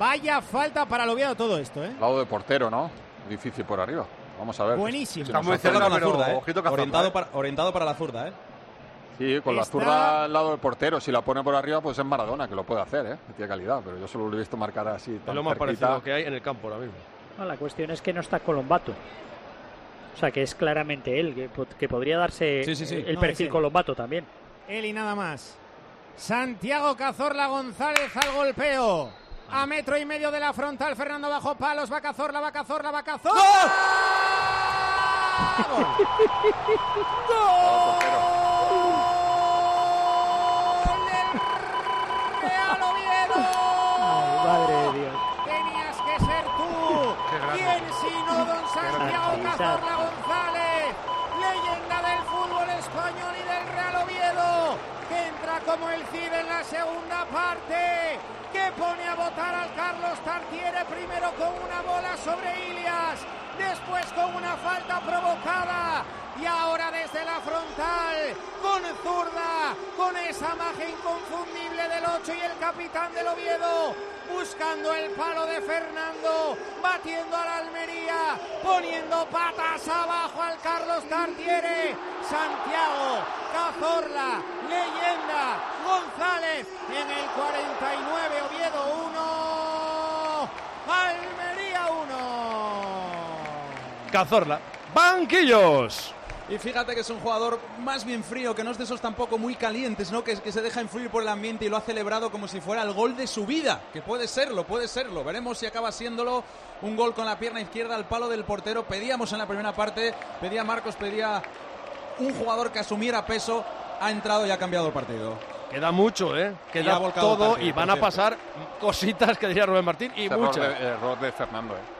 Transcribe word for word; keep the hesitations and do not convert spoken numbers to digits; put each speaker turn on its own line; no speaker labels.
Vaya falta para el Oviedo todo esto, ¿eh?
Lado de portero, ¿no? Difícil por arriba. Vamos a ver.
Buenísimo.
Está muy cerca,
la
pero
zurda, ¿eh?
ojito Cazorla,
orientado,
¿eh?
para, orientado para la zurda, ¿eh?
Sí, con la
Está...
zurda al lado del portero. Si la pone por arriba, pues es Maradona, que lo puede hacer, ¿eh? Que tiene calidad, pero yo solo lo he visto marcar así.
Es
Tan
lo más
cerquita.
parecido que hay en el campo ahora mismo.
No, la cuestión es que no está Colombato. O sea, que es claramente él, que, que podría darse
sí, sí, sí.
el
No,
perfil
es él.
Colombato también.
Él y nada más. Santiago Cazorla González al golpeo. A metro y medio de la frontal, Fernando bajo palos. Va Cazorla, va Cazorla, va Cazorla. ¡Gol! ¡Gol! ¡Del Real Oviedo!
Ay, madre de Dios.
Tenías que ser tú. ¿Quién sino don Santiago Cazorla González? Leyenda del fútbol español y del Real Oviedo, que entra como el Cid en la segunda parte, que pone a votar al Carlos Tartiere primero con una bola sobre Ilias, después con una falta provocada y ahora desde la frontal con zurda, con esa magia inconfundible del ocho y el capitán del Oviedo, buscando el palo de Fernando, batiendo a la Almería, poniendo patas abajo al Carlos Tartiere. Santiago Cazorla, leyenda, González en el cuarenta y nueve, Oviedo uno, Almería uno.
Cazorla. ¡Banquillos!
Y fíjate que es un jugador más bien frío, que no es de esos tampoco muy calientes, ¿no? Que, que se deja influir por el ambiente y lo ha celebrado como si fuera el gol de su vida. Que puede serlo, puede serlo. Veremos si acaba siéndolo. Un gol con la pierna izquierda al palo del portero. Pedíamos en la primera parte, pedía Marcos, pedía un jugador que asumiera peso. Ha entrado y ha cambiado el partido.
Queda mucho, ¿eh?
Y
Queda
ha volcado
todo
partido,
y van
por
a
cierto.
pasar cositas que diría Rubén Martín y
Error
muchas.
de, error de Fernando, ¿eh?